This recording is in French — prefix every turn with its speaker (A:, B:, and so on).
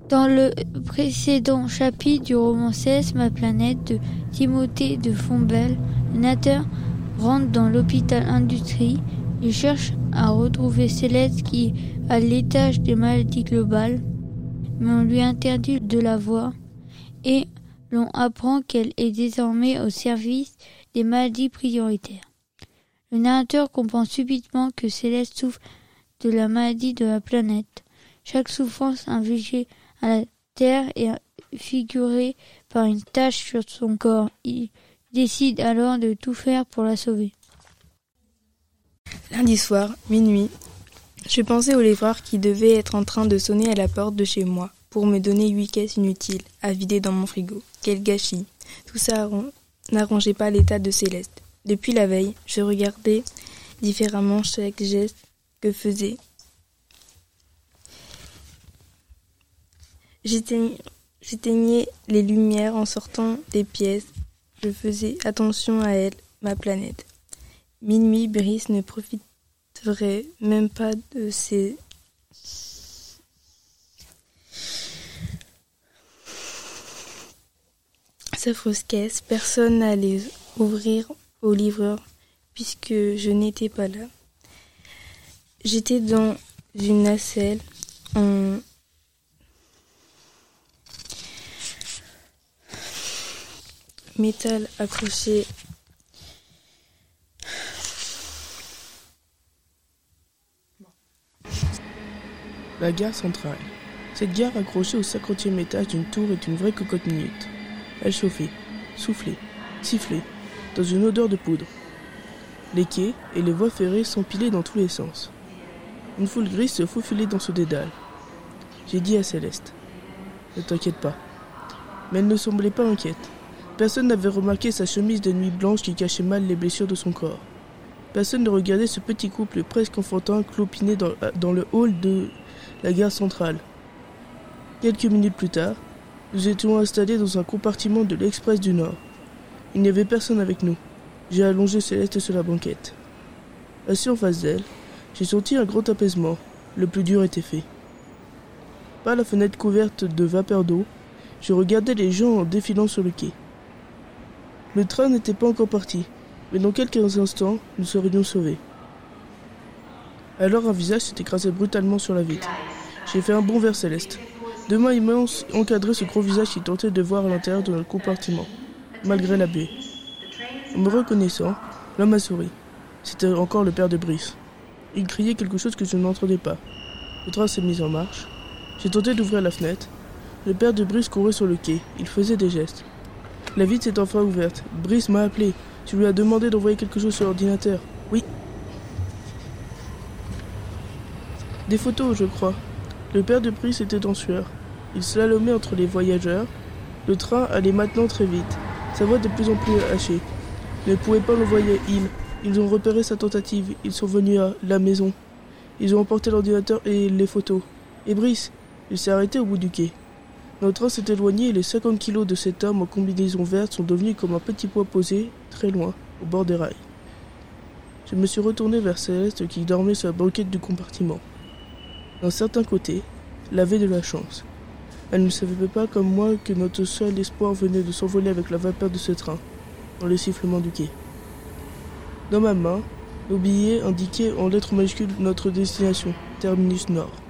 A: Dans le précédent chapitre du roman Céleste, ma planète de Timothée de Fontbelle, le narrateur rentre dans l'hôpital Industrie. Il cherche à retrouver Céleste qui est à l'étage des maladies globales, mais on lui interdit de la voir et l'on apprend qu'elle est désormais au service des maladies prioritaires. Le narrateur comprend subitement que Céleste souffre de la maladie de la planète. Chaque souffrance infligée à la Terre est figurée par une tache sur son corps. Il décide alors de tout faire pour la sauver.
B: Lundi soir, minuit, je pensais au livreur qui devait être en train de sonner à la porte de chez moi pour me donner 8 caisses inutiles à vider dans mon frigo. Quel gâchis! Tout ça n'arrangeait pas l'état de Céleste. Depuis la veille, je regardais différemment chaque geste que faisait. J'éteignais les lumières en sortant des pièces. Je faisais attention à elle, ma planète. Minuit, Brice ne profiterait même pas de ses affreuses caisses. Personne n'allait ouvrir au livreur puisque je n'étais pas là. J'étais dans une nacelle en métal accroché
C: La gare centrale. Cette gare accrochée au 50e étage d'une tour est une vraie cocotte minute. Elle chauffait, soufflait, sifflait, dans une odeur de poudre. Les quais et les voies ferrées s'empilaient dans tous les sens. Une foule grise se faufilait dans ce dédale. J'ai dit à Céleste, « Ne t'inquiète pas. » Mais elle ne semblait pas inquiète. Personne n'avait remarqué sa chemise de nuit blanche qui cachait mal les blessures de son corps. Personne ne regardait ce petit couple presque enfantin clopiné dans le hall de la gare centrale. Quelques minutes plus tard, nous étions installés dans un compartiment de l'Express du Nord. Il n'y avait personne avec nous. J'ai allongé Céleste sur la banquette. Assis en face d'elle, j'ai senti un grand apaisement. Le plus dur était fait. Par la fenêtre couverte de vapeur d'eau, je regardais les gens en défilant sur le quai. Le train n'était pas encore parti, mais dans quelques instants, nous serions sauvés. Alors un visage s'est écrasé brutalement sur la vitre. J'ai fait un bond vers Céleste. Deux mains immenses encadraient ce gros visage qui tentait de voir à l'intérieur de notre compartiment, malgré la baie. En me reconnaissant, l'homme a souri. C'était encore le père de Brice. Il criait quelque chose que je n'entendais pas. Le train s'est mis en marche. J'ai tenté d'ouvrir la fenêtre. Le père de Brice courait sur le quai. Il faisait des gestes. La vitre s'est enfin ouverte. Brice m'a appelé. Je lui ai demandé d'envoyer quelque chose sur l'ordinateur. Oui. Des photos, je crois. Le père de Brice était en sueur. Il slalomait entre les voyageurs. Le train allait maintenant très vite. Sa voix de plus en plus hachée. Ne pouvaient pas l'envoyer, Ils ont repéré sa tentative. Ils sont venus à la maison. Ils ont emporté l'ordinateur et les photos. Et Brice, il s'est arrêté au bout du quai. Notre train s'est éloigné et les 50 kilos de cet homme en combinaison verte sont devenus comme un petit poids posé, très loin, au bord des rails. Je me suis retourné vers Céleste qui dormait sur la banquette du compartiment. D'un certain côté, elle avait de la chance. Elle ne savait pas comme moi que notre seul espoir venait de s'envoler avec la vapeur de ce train, dans le sifflement du quai. Dans ma main, nos billets indiquaient en lettres majuscules notre destination, terminus nord.